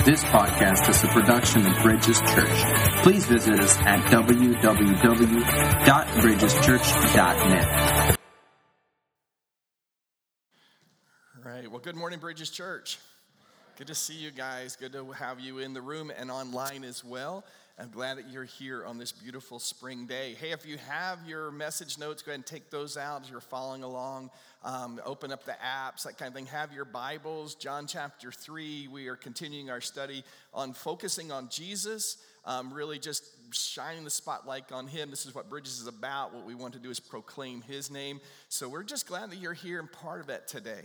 This podcast is a production of Bridges Church. Please visit us at www.bridgeschurch.net. All right. Well, good morning, Bridges Church. Good to see you guys. Good to have you in the room and online as well. I'm glad that you're here on this beautiful spring day. Hey, if you have your message notes, go ahead and take those out as you're following along. Open up the apps, that kind of thing. Have your Bibles. John chapter 3, we are continuing our study on focusing on Jesus, really just shining the spotlight on him. This is what Bridges is about. What we want to do is proclaim his name. So we're just glad that you're here and part of it today.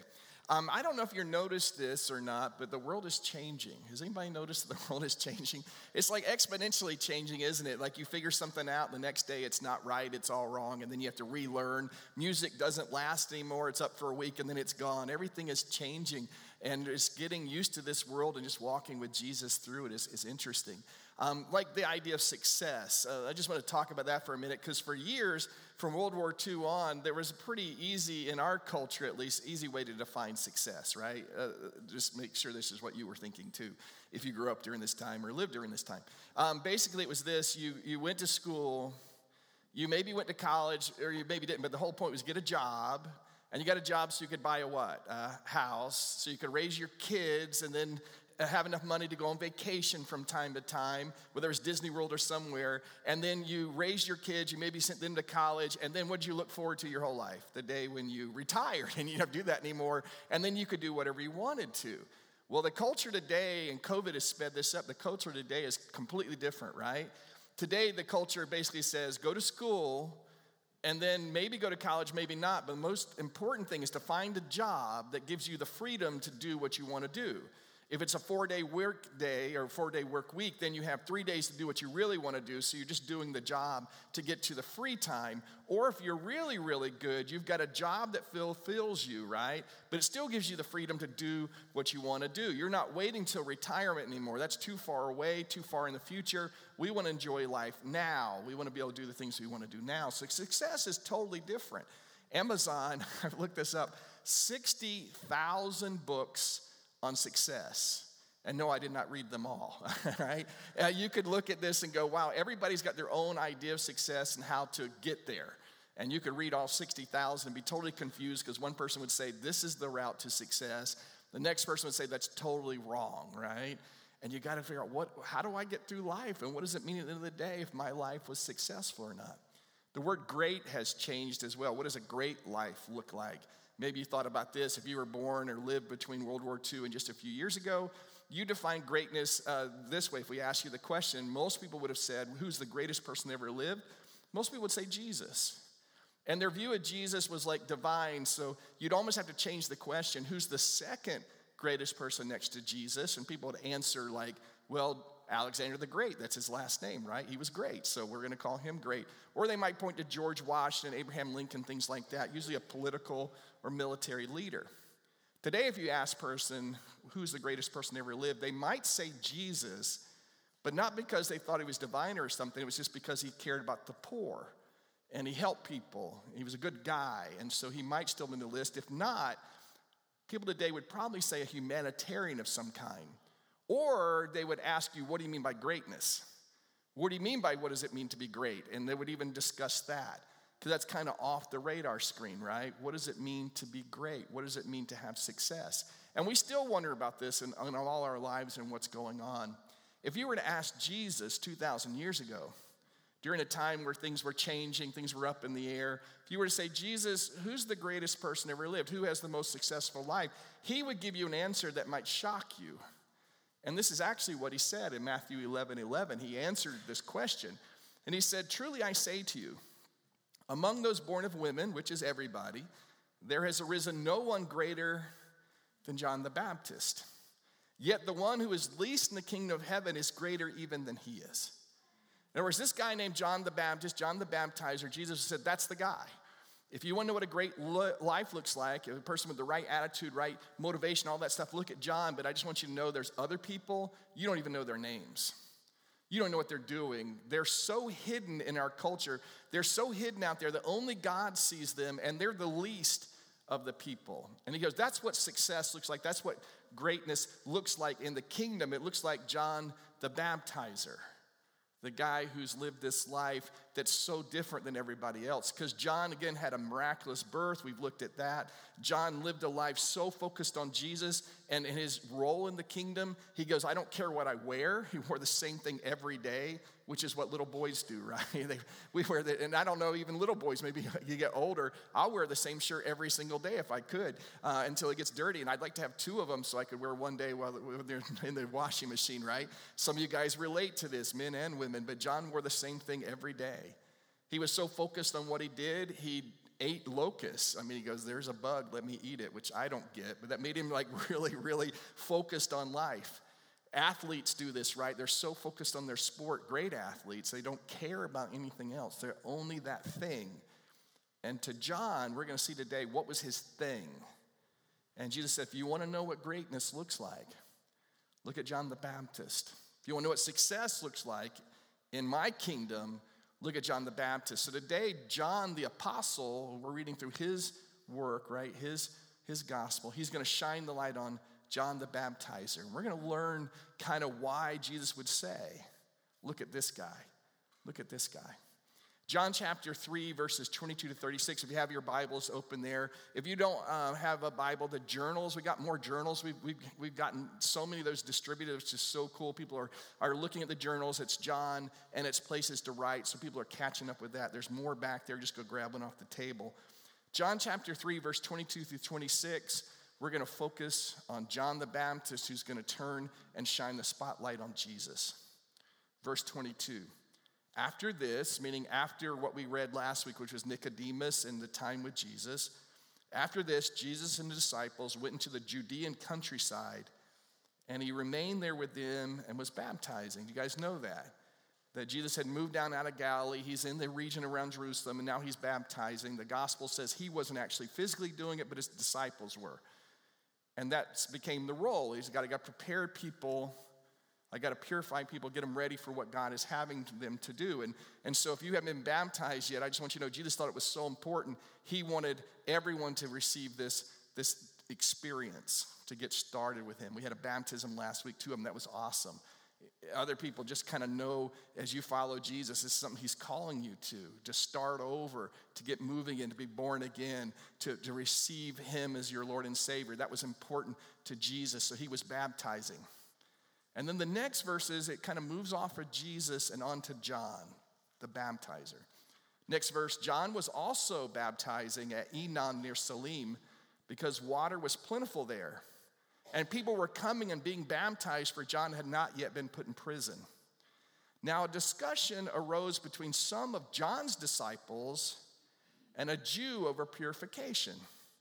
I don't know if you noticed this or not, but the world is changing. Has anybody noticed that the world is changing? It's like exponentially changing, isn't it? Like you figure something out, the next day it's not right, it's all wrong, and then you have to relearn. Music doesn't last anymore. It's up for a week, and then it's gone. Everything is changing, and just getting used to this world and just walking with Jesus through it is interesting. Like the idea of success. I just want to talk about that for a minute, because for years, from World War II on, there was a pretty easy, in our culture at least, easy way to define success, right? Just make sure this is what you were thinking too, if you grew up during this time or lived during this time. Basically, it was this: you went to school, you maybe went to college, or you maybe didn't, but the whole point was get a job, and you got a job so you could buy a what? A house, so you could raise your kids, and then have enough money to go on vacation from time to time, whether it's Disney World or somewhere, and then you raised your kids, you maybe sent them to college, and then what did you look forward to your whole life? The day when you retired, and you don't do that anymore, and then you could do whatever you wanted to. Well, the culture today, and COVID has sped this up, the culture today is completely different, right? Today, the culture basically says, go to school, and then maybe go to college, maybe not, but the most important thing is to find a job that gives you the freedom to do what you want to do. If it's a 4-day work day or 4-day work week, then you have 3 days to do what you really want to do, so you're just doing the job to get to the free time. Or if you're really, really good, you've got a job that fulfills you, right? But it still gives you the freedom to do what you want to do. You're not waiting till retirement anymore. That's too far away, too far in the future. We want to enjoy life now. We want to be able to do the things we want to do now. So success is totally different. Amazon, I've looked this up, 60,000 books on success. And no, I did not read them all, right? You could look at this and go, wow, everybody's got their own idea of success and how to get there. And you could read all 60,000 and be totally confused, because one person would say, this is the route to success. The next person would say, that's totally wrong, right? And you got to figure out, how do I get through life? And what does it mean at the end of the day if my life was successful or not? The word great has changed as well. What does a great life look like? Maybe you thought about this. If you were born or lived between World War II and just a few years ago, you define greatness this way. If we ask you the question, most people would have said, who's the greatest person that ever lived? Most people would say Jesus. And their view of Jesus was like divine, so you'd almost have to change the question, who's the second greatest person next to Jesus? And people would answer like, well, Alexander the Great, that's his last name, right? He was great, so we're going to call him great. Or they might point to George Washington, Abraham Lincoln, things like that, usually a political or military leader. Today, if you ask a person who's the greatest person ever lived, they might say Jesus, but not because they thought he was divine or something. It was just because he cared about the poor, and he helped people. He was a good guy, and so he might still be in the list. If not, people today would probably say a humanitarian of some kind. Or they would ask you, what do you mean by greatness? What do you mean by what does it mean to be great? And they would even discuss that, because that's kind of off the radar screen, right? What does it mean to be great? What does it mean to have success? And we still wonder about this in all our lives and what's going on. If you were to ask Jesus 2,000 years ago, during a time where things were changing, things were up in the air, if you were to say, Jesus, who's the greatest person ever lived? Who has the most successful life? He would give you an answer that might shock you. And this is actually what he said in Matthew 11:11. He answered this question, and he said, truly I say to you, among those born of women, which is everybody, there has arisen no one greater than John the Baptist. Yet the one who is least in the kingdom of heaven is greater even than he is. In other words, this guy named John the Baptist, John the Baptizer, Jesus said, that's the guy. If you want to know what a great life looks like, a person with the right attitude, right motivation, all that stuff, look at John. But I just want you to know there's other people, you don't even know their names. You don't know what they're doing. They're so hidden in our culture. They're so hidden out there that only God sees them, and they're the least of the people. And he goes, that's what success looks like. That's what greatness looks like in the kingdom. It looks like John the Baptizer, the guy who's lived this life that's so different than everybody else. Because John, again, had a miraculous birth. We've looked at that. John lived a life so focused on Jesus and in his role in the kingdom. He goes, I don't care what I wear. He wore the same thing every day, which is what little boys do, right? We wear that, and I don't know, even little boys, maybe you get older, I'll wear the same shirt every single day if I could until it gets dirty. And I'd like to have two of them so I could wear one day while they're in the washing machine, right? Some of you guys relate to this, men and women, but John wore the same thing every day. He was so focused on what he did, he ate locusts. I mean, he goes, there's a bug, let me eat it, which I don't get, but that made him like really, really focused on life. Athletes do this, right? They're so focused on their sport, great athletes, they don't care about anything else. They're only that thing. And to John, we're going to see today, what was his thing? And Jesus said, if you want to know what greatness looks like, look at John the Baptist. If you want to know what success looks like in my kingdom, look at John the Baptist. So today, John the Apostle, we're reading through his work, right? His gospel. He's going to shine the light on John the Baptizer. And we're going to learn kind of why Jesus would say, look at this guy. Look at this guy. John chapter 3, verses 22 to 36. If you have your Bibles open there. If you don't have a Bible, the journals, we got more journals. We've gotten so many of those distributed. It's just so cool. People are looking at the journals. It's John and it's places to write. So people are catching up with that. There's more back there. Just go grab one off the table. John chapter 3, verse 22 through 26. We're going to focus on John the Baptist, who's going to turn and shine the spotlight on Jesus. Verse 22. After this, meaning after what we read last week, which was Nicodemus and the time with Jesus, after this, Jesus and the disciples went into the Judean countryside, and he remained there with them and was baptizing. You guys know that? That Jesus had moved down out of Galilee. He's in the region around Jerusalem, and now he's baptizing. The gospel says he wasn't actually physically doing it, but his disciples were. And that became the role. He's got to prepare people. I got to purify people, get them ready for what God is having them to do. And so if you haven't been baptized yet, I just want you to know Jesus thought it was so important. He wanted everyone to receive this experience to get started with him. We had a baptism last week, 2 of them. That was awesome. Other people just kind of know as you follow Jesus, this is something he's calling you to start over, to get moving in, to be born again, to receive him as your Lord and Savior. That was important to Jesus, so he was baptizing. And then the next verses, it kind of moves off of Jesus and onto John, the baptizer. Next verse, John was also baptizing at Enon near Salim because water was plentiful there. And people were coming and being baptized, for John had not yet been put in prison. Now a discussion arose between some of John's disciples and a Jew over purification.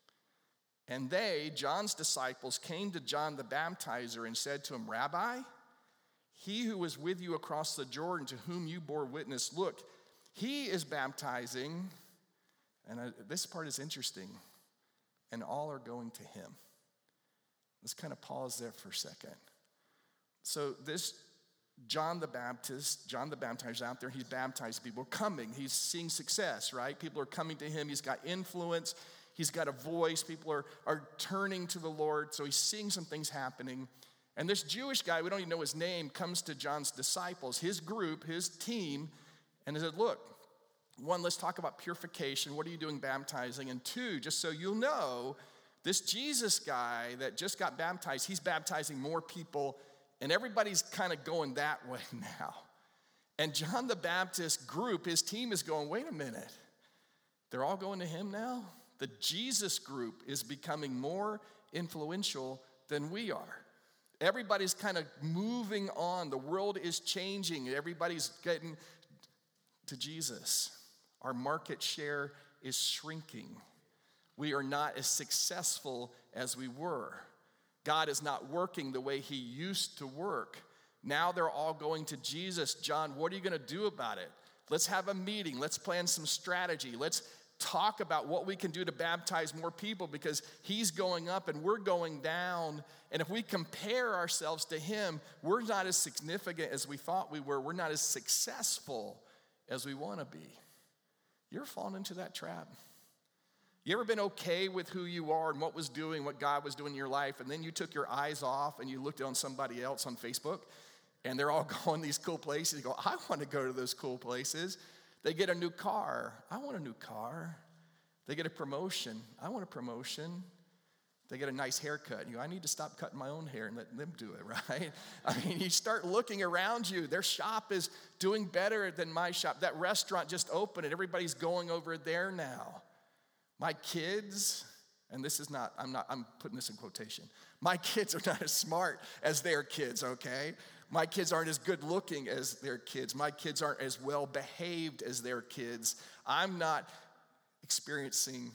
And they, John's disciples, came to John the Baptizer and said to him, Rabbi, he who was with you across the Jordan, to whom you bore witness, look, he is baptizing, and this part is interesting, and all are going to him. Let's kind of pause there for a second. So this John the Baptizer out there, he's baptized people. Coming, he's seeing success, right? People are coming to him. He's got influence. He's got a voice. People are turning to the Lord. So he's seeing some things happening. And this Jewish guy, we don't even know his name, comes to John's disciples, his group, his team, and he said, look, 1, let's talk about purification. What are you doing baptizing? And 2, just so you'll know, this Jesus guy that just got baptized, he's baptizing more people, and everybody's kind of going that way now. And John the Baptist group, his team is going, wait a minute. They're all going to him now? The Jesus group is becoming more influential than we are. Everybody's kind of moving on. The world is changing. Everybody's getting to Jesus. Our market share is shrinking. We are not as successful as we were. God is not working the way he used to work. Now they're all going to Jesus. John, what are you going to do about it? Let's have a meeting. Let's plan some strategy. Let's talk about what we can do to baptize more people, because he's going up and we're going down. And if we compare ourselves to him, we're not as significant as we thought we were. We're not as successful as we want to be. You're falling into that trap. You ever been okay with who you are and what God was doing in your life, and then you took your eyes off and you looked on somebody else on Facebook, and they're all going these cool places. You go, I want to go to those cool places. They get a new car. I want a new car. They get a promotion. I want a promotion. They get a nice haircut. You go, I need to stop cutting my own hair and let them do it, right? I mean, you start looking around you. Their shop is doing better than my shop. That restaurant just opened and everybody's going over there now. My kids, and this is not, I'm putting this in quotation. My kids are not as smart as their kids, okay? My kids aren't as good looking as their kids. My kids aren't as well behaved as their kids. I'm not experiencing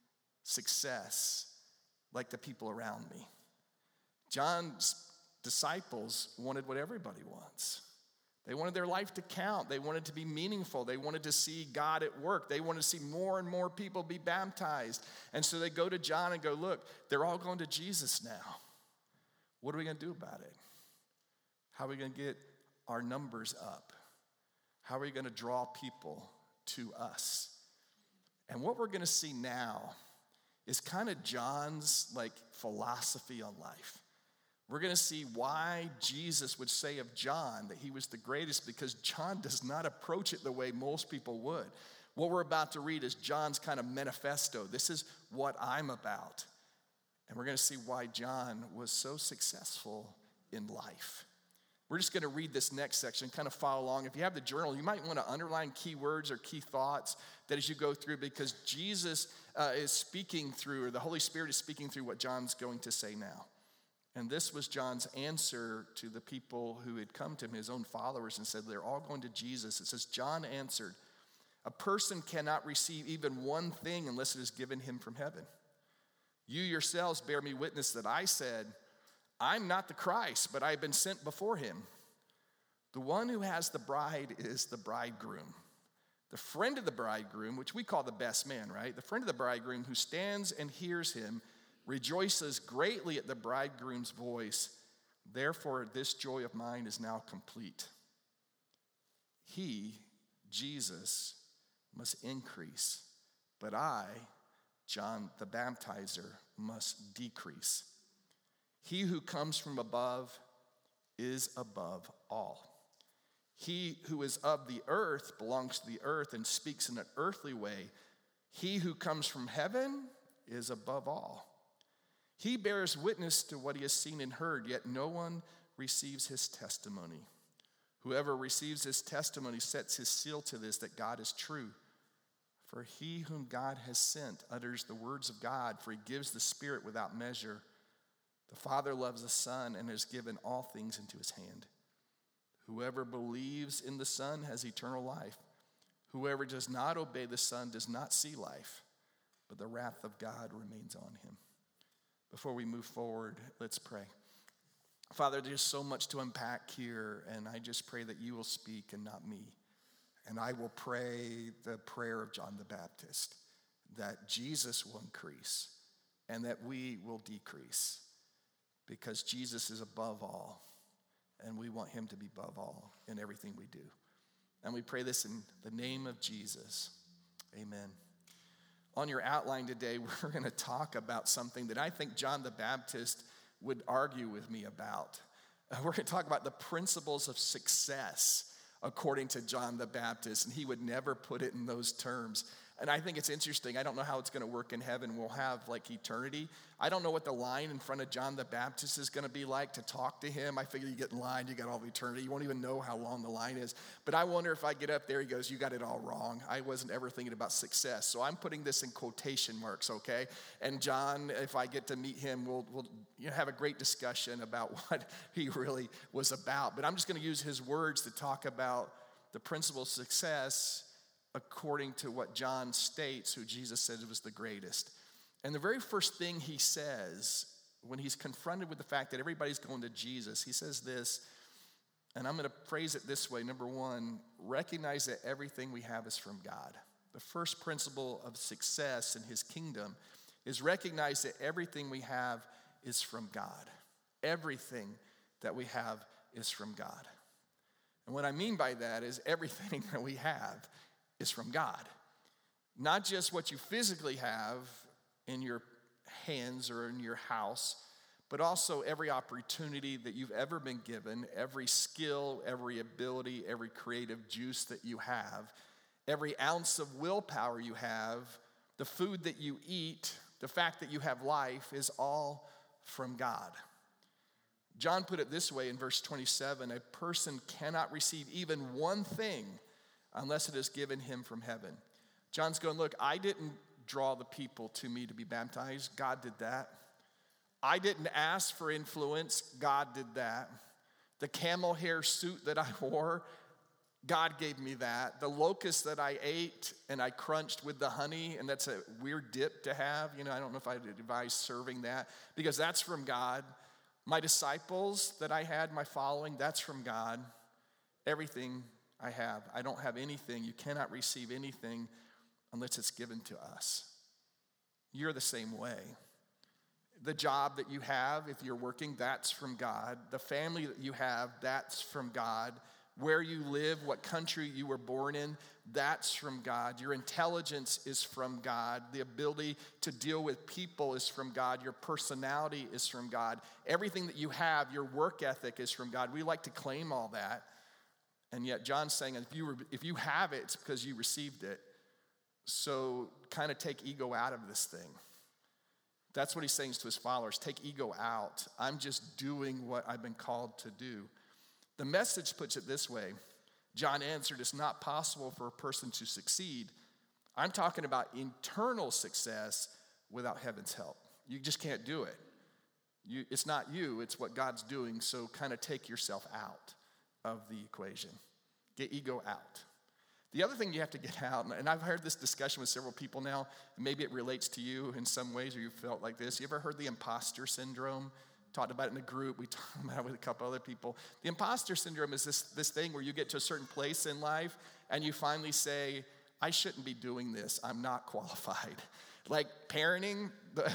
success like the people around me. John's disciples wanted what everybody wants. They wanted their life to count. They wanted to be meaningful. They wanted to see God at work. They wanted to see more and more people be baptized. And so they go to John and go, look, they're all going to Jesus now. What are we going to do about it? How are we going to get our numbers up? How are we going to draw people to us? And what we're going to see now is kind of John's philosophy on life. We're going to see why Jesus would say of John that he was the greatest, because John does not approach it the way most people would. What we're about to read is John's kind of manifesto. This is what I'm about. And we're going to see why John was so successful in life. We're just going to read this next section, kind of follow along. If you have the journal, you might want to underline key words or key thoughts that as you go through, because Jesus is speaking through, or the Holy Spirit is speaking through what John's going to say now. And this was John's answer to the people who had come to him, his own followers, and said, they're all going to Jesus. It says, John answered, a person cannot receive even one thing unless it is given him from heaven. You yourselves bear me witness that I said, I'm not the Christ, but I have been sent before him. The one who has the bride is the bridegroom. The friend of the bridegroom, which we call the best man, right? The friend of the bridegroom who stands and hears him rejoices greatly at the bridegroom's voice. Therefore, this joy of mine is now complete. He, Jesus, must increase, but I, John the Baptizer, must decrease. He who comes from above is above all. He who is of the earth belongs to the earth and speaks in an earthly way. He who comes from heaven is above all. He bears witness to what he has seen and heard, yet no one receives his testimony. Whoever receives his testimony sets his seal to this, that God is true. For he whom God has sent utters the words of God, for he gives the Spirit without measure. The Father loves the Son and has given all things into his hand. Whoever believes in the Son has eternal life. Whoever does not obey the Son does not see life, but the wrath of God remains on him. Before we move forward, let's pray. Father, there's so much to unpack here, and I just pray that you will speak and not me. And I will pray the prayer of John the Baptist, that Jesus will increase and that we will decrease, because Jesus is above all, and we want him to be above all in everything we do. And we pray this in the name of Jesus. Amen. On your outline today, we're going to talk about something that I think John the Baptist would argue with me about. We're going to talk about the principles of success according to John the Baptist, and he would never put it in those terms. And I think it's interesting. I don't know how it's going to work in heaven. We'll have eternity. I don't know what the line in front of John the Baptist is going to be like to talk to him. I figure you get in line, you got all of eternity. You won't even know how long the line is. But I wonder if I get up there, he goes, you got it all wrong. I wasn't ever thinking about success. So I'm putting this in quotation marks, okay? And John, if I get to meet him, we'll have a great discussion about what he really was about. But I'm just going to use his words to talk about the principle of success according to what John states, who Jesus said was the greatest. And the very first thing he says when he's confronted with the fact that everybody's going to Jesus, he says this, and I'm going to phrase it this way. Number one, recognize that everything we have is from God. The first principle of success in his kingdom is recognize that everything we have is from God. Everything that we have is from God. And what I mean by that is everything that we have is from God. Not just what you physically have, in your hands or in your house, but also every opportunity that you've ever been given, every skill, every ability, every creative juice that you have, every ounce of willpower you have, the food that you eat, the fact that you have life is all from God. John put it this way in verse 27, a person cannot receive even one thing unless it is given him from heaven. John's going, look, I didn't draw the people to me to be baptized. God did that. I didn't ask for influence. God did that. The camel hair suit that I wore, God gave me that. The locust that I ate and I crunched with the honey, and that's a weird dip to have. You know, I don't know if I'd advise serving that because that's from God. My disciples that I had, my following, that's from God. Everything I have. I don't have anything. You cannot receive anything unless it's given to us. You're the same way. The job that you have, if you're working, that's from God. The family that you have, that's from God. Where you live, what country you were born in, that's from God. Your intelligence is from God. The ability to deal with people is from God. Your personality is from God. Everything that you have, your work ethic is from God. We like to claim all that. And yet John's saying if you have it, it's because you received it. So kind of take ego out of this thing. That's what he's saying to his followers. Take ego out. I'm just doing what I've been called to do. The Message puts it this way. John answered, it's not possible for a person to succeed. I'm talking about internal success without heaven's help. You just can't do it. It's not you, it's what God's doing. So kind of take yourself out of the equation. Get ego out. The other thing you have to get out, and I've heard this discussion with several people now, maybe it relates to you in some ways or you felt like this. You ever heard the imposter syndrome? Talked about it in a group. We talked about it with a couple other people. The imposter syndrome is this thing where you get to a certain place in life and you finally say, I shouldn't be doing this. I'm not qualified. Like parenting,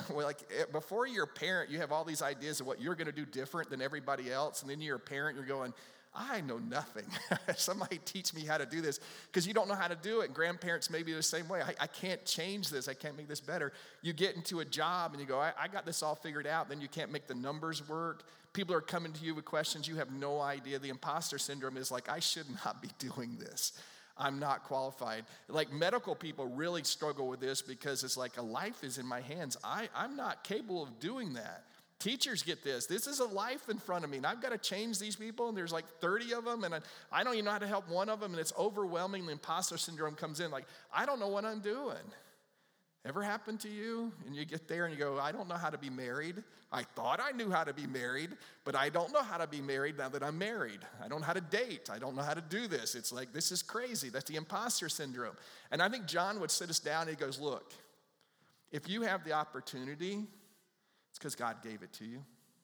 before you're a parent, you have all these ideas of what you're going to do different than everybody else. And then you're a parent, you're going, I know nothing. Somebody teach me how to do this because you don't know how to do it. And grandparents may be the same way. I can't change this. I can't make this better. You get into a job and you go, I got this all figured out. Then you can't make the numbers work. People are coming to you with questions. You have no idea. The imposter syndrome is like, I should not be doing this. I'm not qualified. Like medical people really struggle with this because it's like a life is in my hands. I'm not capable of doing that. Teachers get this. This is a life in front of me, and I've got to change these people, and there's like 30 of them, and I don't even know how to help one of them, and it's overwhelming. The imposter syndrome comes in like, I don't know what I'm doing. Ever happened to you? And you get there and you go, I don't know how to be married. I thought I knew how to be married, but I don't know how to be married now that I'm married. I don't know how to date. I don't know how to do this. It's like, this is crazy. That's the imposter syndrome. And I think John would sit us down and he goes, look, if you have the opportunity, it's because God gave it to you.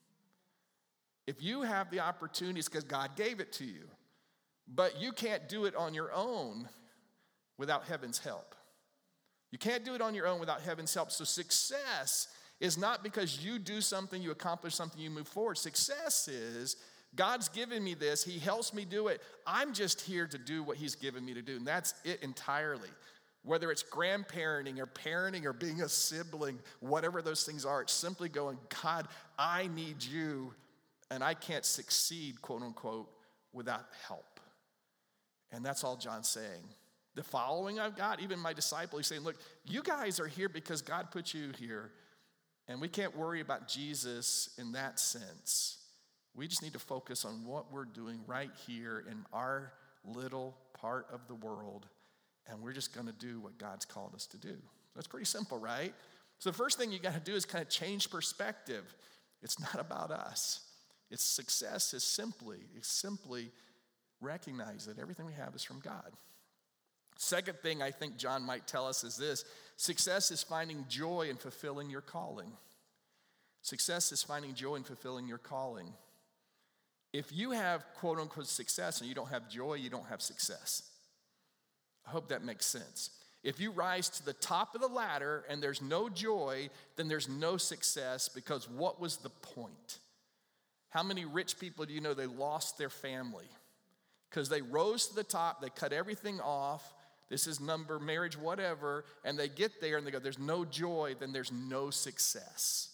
If you have the opportunity, it's because God gave it to you. But you can't do it on your own without heaven's help. You can't do it on your own without heaven's help. So success is not because you do something, you accomplish something, you move forward. Success is God's given me this. He helps me do it. I'm just here to do what he's given me to do. And that's it entirely. Whether it's grandparenting or parenting or being a sibling, whatever those things are, it's simply going, God, I need you, and I can't succeed, quote unquote, without help. And that's all John's saying. The following I've got, even my disciple, he's saying, look, you guys are here because God put you here, and we can't worry about Jesus in that sense. We just need to focus on what we're doing right here in our little part of the world. And we're just going to do what God's called us to do. That's pretty simple, right? So the first thing you got to do is kind of change perspective. It's not about us. It's success is simply recognize that everything we have is from God. Second thing I think John might tell us is this. Success is finding joy in fulfilling your calling. Success is finding joy in fulfilling your calling. If you have quote unquote success and you don't have joy, you don't have success. I hope that makes sense. If you rise to the top of the ladder and there's no joy, then there's no success because what was the point? How many rich people do you know they lost their family? Because they rose to the top, they cut everything off, This is number, marriage, whatever. And they get there and they go, there's no joy, then there's no success.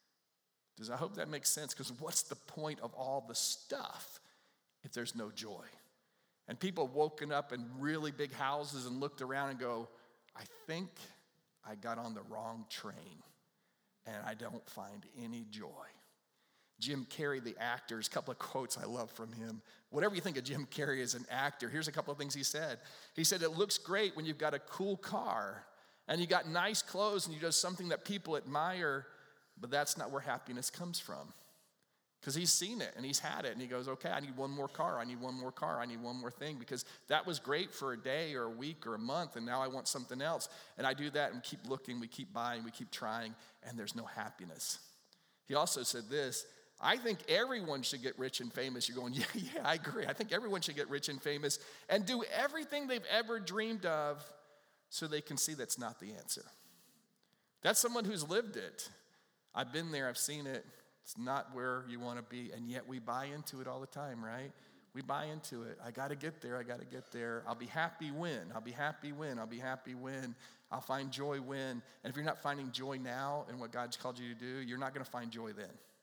I hope that makes sense, because what's the point of all the stuff if there's no joy? And people woken up in really big houses and looked around and go, I think I got on the wrong train and I don't find any joy. Jim Carrey, the actor, there's a couple of quotes I love from him. Whatever you think of Jim Carrey as an actor, here's a couple of things he said. He said, it looks great when you've got a cool car and you got nice clothes and you do something that people admire, but that's not where happiness comes from. Because he's seen it and he's had it and he goes, okay, I need one more car, I need one more car, I need one more thing, because that was great for a day or a week or a month and now I want something else. And I do that and keep looking, we keep buying, we keep trying, and there's no happiness. He also said this, I think everyone should get rich and famous. You're going, yeah, I agree. I think everyone should get rich and famous and do everything they've ever dreamed of so they can see that's not the answer. That's someone who's lived it. I've been there, I've seen it. It's not where you want to be, and yet we buy into it all the time, right? We buy into it. I got to get there, I got to get there. I'll be happy when, I'll be happy when, I'll be happy when. I'll find joy when. And if you're not finding joy now in what God's called you to do, you're not going to find joy then.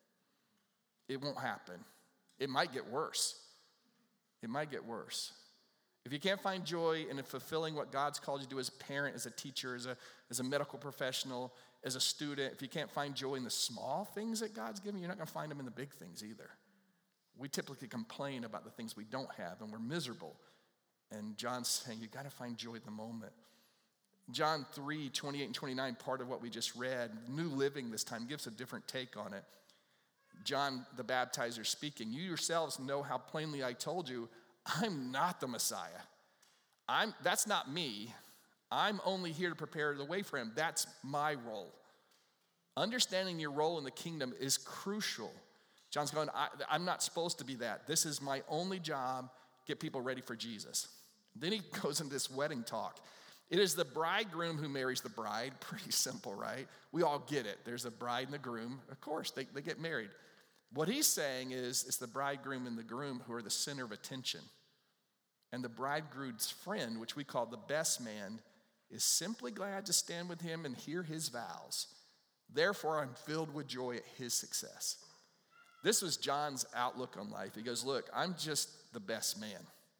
It won't happen. It might get worse. It might get worse. If you can't find joy in fulfilling what God's called you to do as a parent, as a teacher, as a medical professional, as a student, if you can't find joy in the small things that God's given you, you're not going to find them in the big things either. We typically complain about the things we don't have, and we're miserable. And John's saying, you got to find joy in the moment. John 3, 28 and 29, part of what we just read, New Living this time, gives a different take on it. John the Baptizer speaking, you yourselves know how plainly I told you, I'm not the Messiah. That's not me. I'm only here to prepare the way for him. That's my role. Understanding your role in the kingdom is crucial. John's going, I'm not supposed to be that. This is my only job, get people ready for Jesus. Then he goes into this wedding talk. It is the bridegroom who marries the bride. Pretty simple, right? We all get it. There's a bride and the groom. Of course, they get married. What he's saying is it's the bridegroom and the groom who are the center of attention. And the bridegroom's friend, which we call the best man, is simply glad to stand with him and hear his vows. Therefore, I'm filled with joy at his success. This was John's outlook on life. He goes, look, I'm just the best man.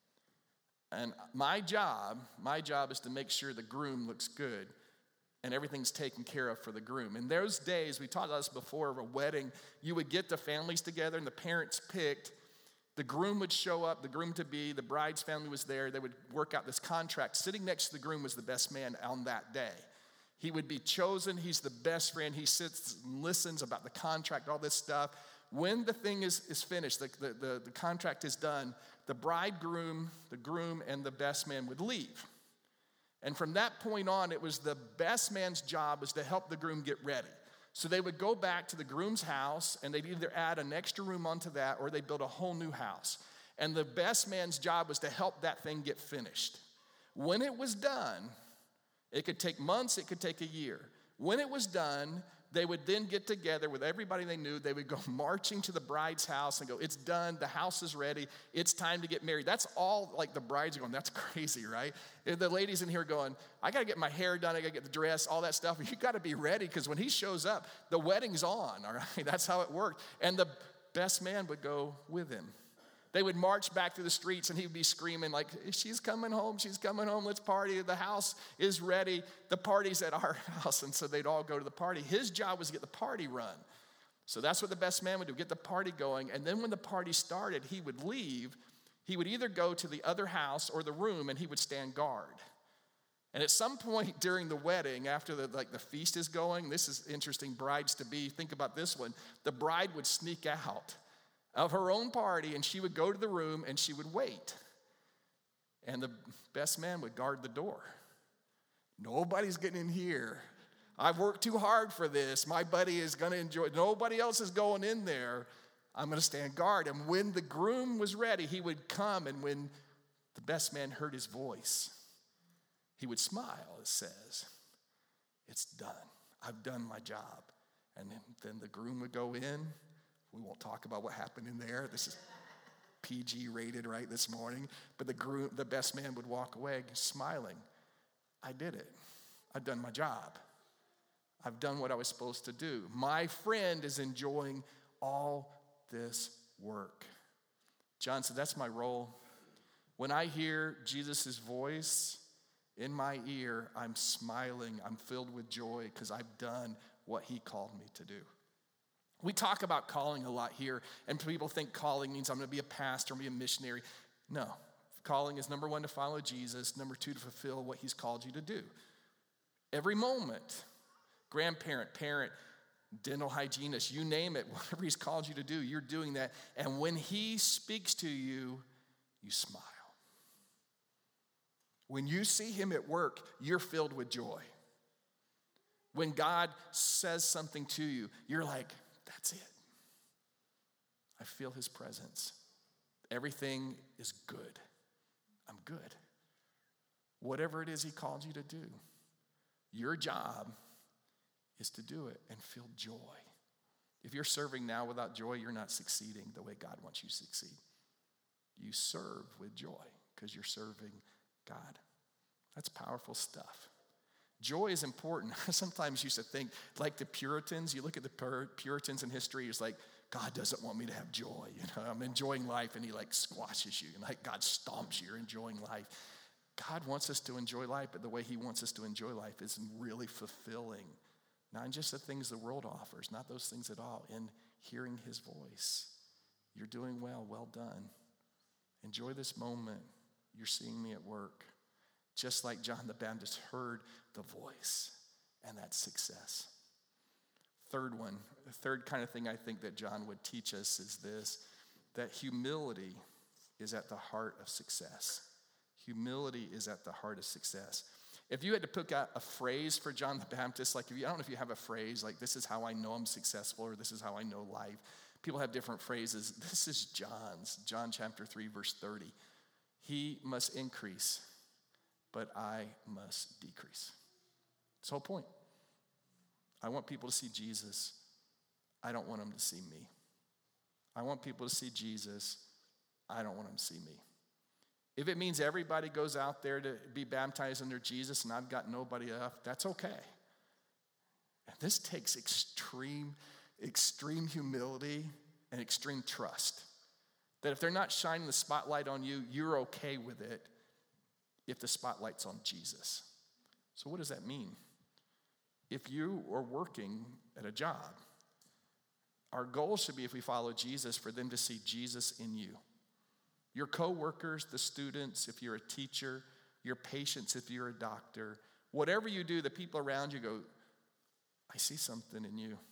And my job is to make sure the groom looks good and everything's taken care of for the groom. In those days, we talked about this before, of a wedding, you would get the families together and the parents picked. The groom would show up, the groom-to-be, the bride's family was there. They would work out this contract. Sitting next to the groom was the best man on that day. He would be chosen. He's the best friend. He sits and listens about the contract, all this stuff. When the thing is finished, the contract is done, the bridegroom, the groom, and the best man would leave. And from that point on, it was the best man's job was to help the groom get ready. So they would go back to the groom's house, and they'd either add an extra room onto that, or they'd build a whole new house. And the best man's job was to help that thing get finished. When it was done, it could take months, it could take a year. When it was done, they would then get together with everybody they knew. They would go marching to the bride's house and go, it's done, the house is ready, it's time to get married. That's all, like the brides are going, that's crazy, right? And the ladies in here going, I got to get my hair done, I got to get the dress, all that stuff. You got to be ready, because when he shows up, the wedding's on, all right? That's how it worked. And the best man would go with him. They would march back through the streets and he would be screaming like, she's coming home, let's party. The house is ready, the party's at our house. And so they'd all go to the party. His job was to get the party run. So that's what the best man would do, get the party going. And then when the party started, he would leave. He would either go to the other house or the room and he would stand guard. And at some point during the wedding, after the feast is going, this is interesting, brides-to-be, think about this one. The bride would sneak out of her own party, and she would go to the room and she would wait. And the best man would guard the door. Nobody's getting in here. I've worked too hard for this. My buddy is going to enjoy it. Nobody else is going in there. I'm going to stand guard. And when the groom was ready, he would come, and when the best man heard his voice, he would smile, it says. It's done. I've done my job. And then the groom would go in. We won't talk about what happened in there. This is PG rated, right, this morning. But the best man would walk away smiling. I did it. I've done my job. I've done what I was supposed to do. My friend is enjoying all this work. John said, that's my role. When I hear Jesus' voice in my ear, I'm smiling. I'm filled with joy because I've done what he called me to do. We talk about calling a lot here, and people think calling means I'm going to be a pastor or be a missionary. No. Calling is number one, to follow Jesus. Number two, to fulfill what he's called you to do. Every moment, grandparent, parent, dental hygienist, you name it, whatever he's called you to do, you're doing that. And when he speaks to you, you smile. When you see him at work, you're filled with joy. When God says something to you, you're like, that's it. I feel his presence. Everything is good. I'm good. Whatever it is he called you to do, your job is to do it and feel joy. If you're serving now without joy, you're not succeeding the way God wants you to succeed. You serve with joy because you're serving God. That's powerful stuff. Joy is important. Sometimes you used to think, like the Puritans, you look at the Puritans in history, it's like, God doesn't want me to have joy. I'm enjoying life, and he like squashes you, and like God stomps you, you're enjoying life. God wants us to enjoy life, but the way he wants us to enjoy life is really fulfilling. Not just the things the world offers, not those things at all. In hearing his voice, you're doing well, well done. Enjoy this moment. You're seeing me at work. Just like John the Baptist heard the voice, and that's success. The third kind of thing I think that John would teach us is this, that humility is at the heart of success. Humility is at the heart of success. If you had to pick out a phrase for John the Baptist, like I don't know if you have a phrase like this is how I know I'm successful or this is how I know life. People have different phrases. This is John's, John chapter 3, verse 30. He must increase, but I must decrease. That's the whole point. I want people to see Jesus. I don't want them to see me. I want people to see Jesus. I don't want them to see me. If it means everybody goes out there to be baptized under Jesus and I've got nobody left, that's okay. And this takes extreme humility and extreme trust. That if they're not shining the spotlight on you, you're okay with it if the spotlight's on Jesus. So what does that mean? If you are working at a job, our goal should be, if we follow Jesus, for them to see Jesus in you. Your coworkers, the students, if you're a teacher, your patients, if you're a doctor, whatever you do, the people around you go, I see something in you.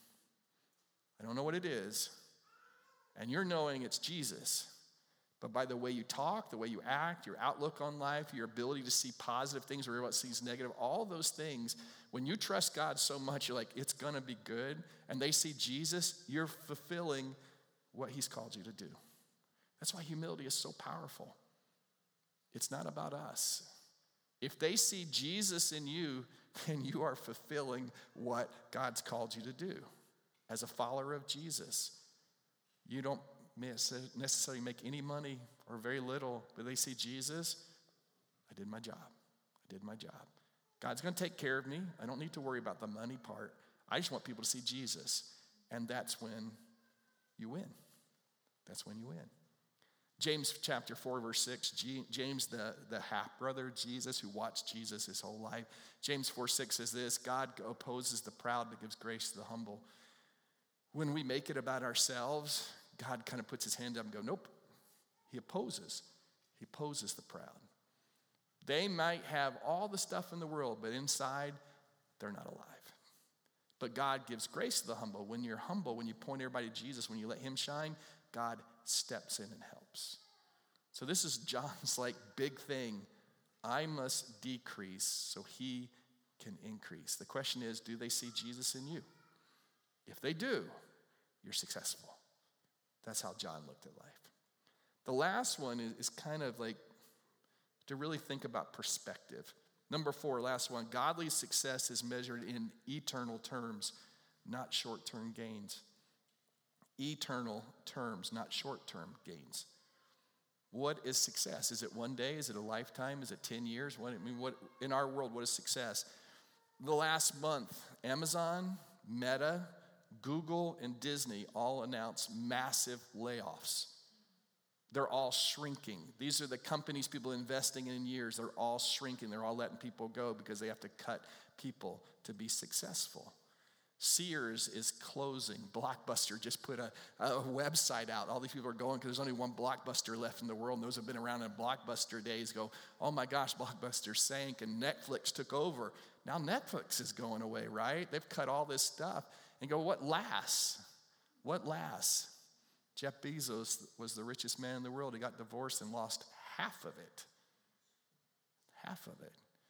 I don't know what it is. And you're knowing it's Jesus. But by the way you talk, the way you act, your outlook on life, your ability to see positive things or what sees negative, all those things, when you trust God so much, you're like, it's going to be good. And they see Jesus, you're fulfilling what he's called you to do. That's why humility is so powerful. It's not about us. If they see Jesus in you, then you are fulfilling what God's called you to do. As a follower of Jesus, you don't necessarily make any money or very little, but they see Jesus, I did my job. I did my job. God's going to take care of me. I don't need to worry about the money part. I just want people to see Jesus. And that's when you win. That's when you win. James chapter 4, verse 6, James, the half-brother of Jesus who watched Jesus his whole life. James 4:6 says this, God opposes the proud but gives grace to the humble. When we make it about ourselves, God kind of puts his hand up and goes, nope. He opposes the proud. They might have all the stuff in the world, but inside, they're not alive. But God gives grace to the humble. When you're humble, when you point everybody to Jesus, when you let him shine, God steps in and helps. So this is John's big thing. I must decrease so he can increase. The question is, do they see Jesus in you? If they do, you're successful. That's how John looked at life. The last one is kind of to really think about perspective. Number 4, last one, godly success is measured in eternal terms, not short-term gains. Eternal terms, not short-term gains. What is success? Is it one day? Is it a lifetime? Is it 10 years? What in our world, what is success? The last month, Amazon, Meta, Google, and Disney all announced massive layoffs. They're all shrinking. These are the companies people investing in years. They're all shrinking. They're all letting people go because they have to cut people to be successful. Sears is closing. Blockbuster just put a website out. All these people are going because there's only one Blockbuster left in the world. And those have been around in Blockbuster days go, oh my gosh, Blockbuster sank and Netflix took over. Now Netflix is going away, right? They've cut all this stuff. And go, what lasts? What lasts? Jeff Bezos was the richest man in the world. He got divorced and lost half of it. Half of it.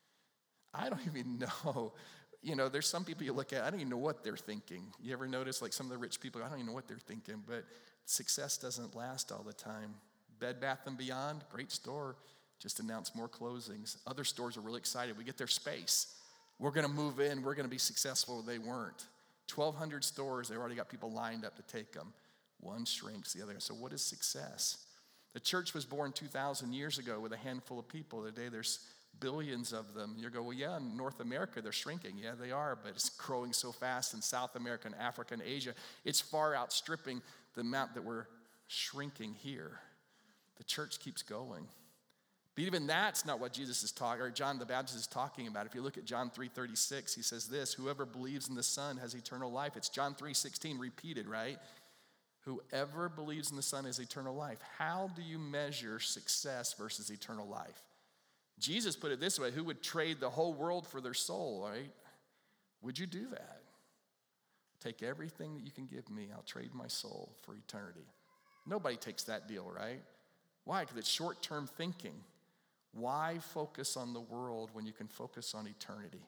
I don't even know. You know, there's some people you look at, I don't even know what they're thinking. You ever notice like some of the rich people, I don't even know what they're thinking, but success doesn't last all the time. Bed Bath & Beyond, great store, just announced more closings. Other stores are really excited. We get their space. We're going to move in. We're going to be successful. They weren't. 1,200 stores, they already got people lined up to take them. One shrinks, the other. So what is success? The church was born 2,000 years ago with a handful of people. Today there's billions of them. You go, well, yeah, in North America, they're shrinking. Yeah, they are, but it's growing so fast in South America and Africa and Asia. It's far outstripping the amount that we're shrinking here. The church keeps going. But even that's not what Jesus is talking, or John the Baptist is talking about. If you look at John 3:36, he says this, whoever believes in the Son has eternal life. It's John 3:16 repeated, right? Whoever believes in the Son has eternal life. How do you measure success versus eternal life? Jesus put it this way, who would trade the whole world for their soul, right? Would you do that? Take everything that you can give me, I'll trade my soul for eternity. Nobody takes that deal, right? Why? Because it's short-term thinking. Why focus on the world when you can focus on eternity?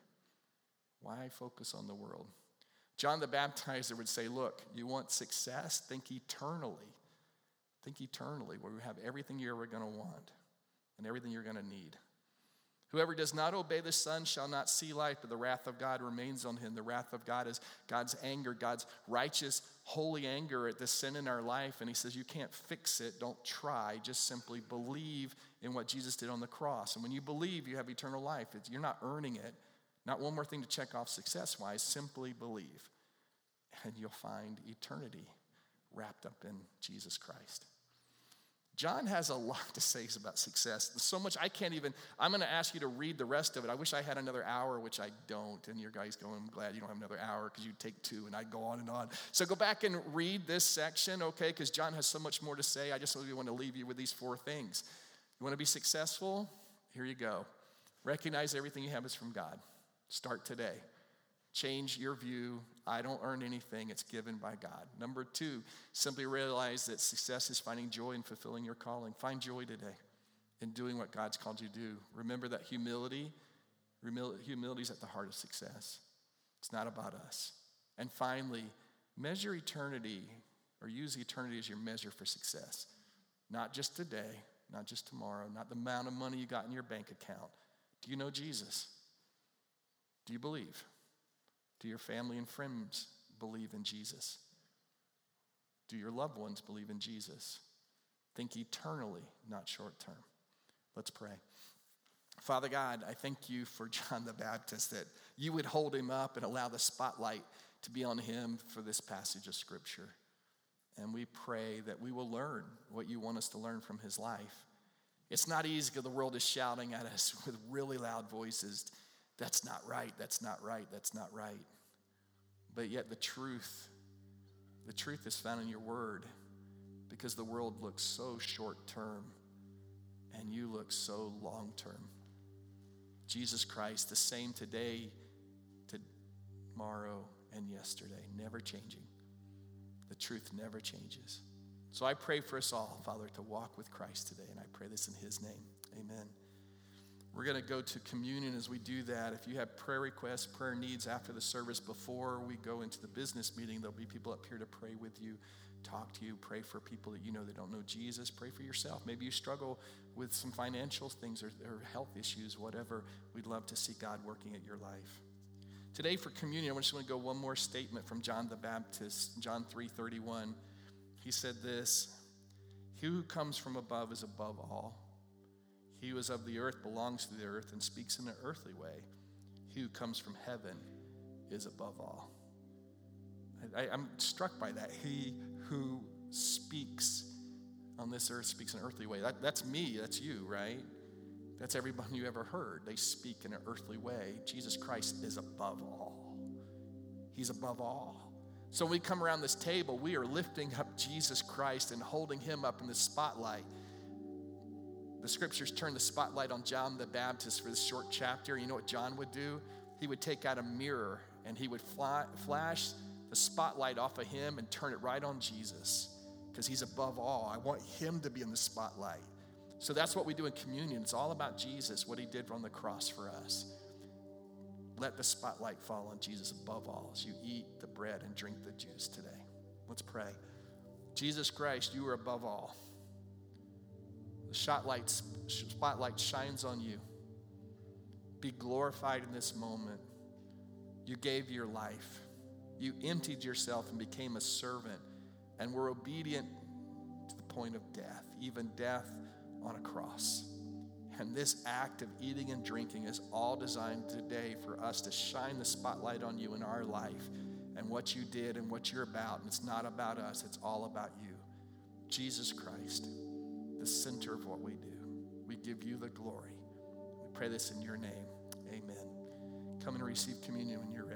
Why focus on the world? John the Baptizer would say, look, you want success? Think eternally. Think eternally, where you have everything you're ever going to want and everything you're going to need. Whoever does not obey the Son shall not see life, but the wrath of God remains on him. The wrath of God is God's anger, God's righteous, holy anger at the sin in our life. And he says, you can't fix it. Don't try. Just simply believe in what Jesus did on the cross. And when you believe, you have eternal life. You're not earning it. Not one more thing to check off success-wise. Simply believe. And you'll find eternity wrapped up in Jesus Christ. John has a lot to say about success. So much I'm going to ask you to read the rest of it. I wish I had another hour, which I don't. And your guys going, I'm glad you don't have another hour because you'd take 2 and I'd go on and on. So go back and read this section, okay, because John has so much more to say. I just really want to leave you with these 4 things. You want to be successful? Here you go. Recognize everything you have is from God. Start today. Change your view. I don't earn anything. It's given by God. Number 2, simply realize that success is finding joy in fulfilling your calling. Find joy today in doing what God's called you to do. Remember that humility is at the heart of success. It's not about us. And finally, measure eternity or use eternity as your measure for success. Not just today, not just tomorrow, not the amount of money you got in your bank account. Do you know Jesus? Do you believe? Do your family and friends believe in Jesus? Do your loved ones believe in Jesus? Think eternally, not short term. Let's pray. Father God, I thank you for John the Baptist, that you would hold him up and allow the spotlight to be on him for this passage of Scripture. And we pray that we will learn what you want us to learn from his life. It's not easy because the world is shouting at us with really loud voices, that's not right, that's not right, that's not right. But yet the truth is found in your word, because the world looks so short term and you look so long term. Jesus Christ, the same today, tomorrow, and yesterday, never changing. The truth never changes. So I pray for us all, Father, to walk with Christ today, and I pray this in his name. Amen. We're going to go to communion. As we do that, if you have prayer requests, prayer needs after the service, before we go into the business meeting, there'll be people up here to pray with you, talk to you, pray for people that you know that don't know Jesus, pray for yourself. Maybe you struggle with some financial things or health issues, whatever. We'd love to see God working at your life. Today for communion, I just want to go one more statement from John the Baptist, John 3:31. He said this, He who comes from above is above all. He who is of the earth belongs to the earth and speaks in an earthly way. He who comes from heaven is above all. I'm struck by that. He who speaks on this earth speaks in an earthly way. That's me, that's you, right? That's everyone you ever heard. They speak in an earthly way. Jesus Christ is above all. He's above all. So when we come around this table, we are lifting up Jesus Christ and holding him up in the spotlight. The scriptures turn the spotlight on John the Baptist for this short chapter. You know what John would do? He would take out a mirror and he would flash the spotlight off of him and turn it right on Jesus because he's above all. I want him to be in the spotlight. So that's what we do in communion. It's all about Jesus, what he did on the cross for us. Let the spotlight fall on Jesus above all as you eat the bread and drink the juice today. Let's pray. Jesus Christ, you are above all. The spotlight shines on you. Be glorified in this moment. You gave your life. You emptied yourself and became a servant and were obedient to the point of death, even death on a cross. And this act of eating and drinking is all designed today for us to shine the spotlight on you in our life and what you did and what you're about. And it's not about us, it's all about you. Jesus Christ, the center of what we do. We give you the glory. We pray this in your name. Amen. Come and receive communion when you're ready.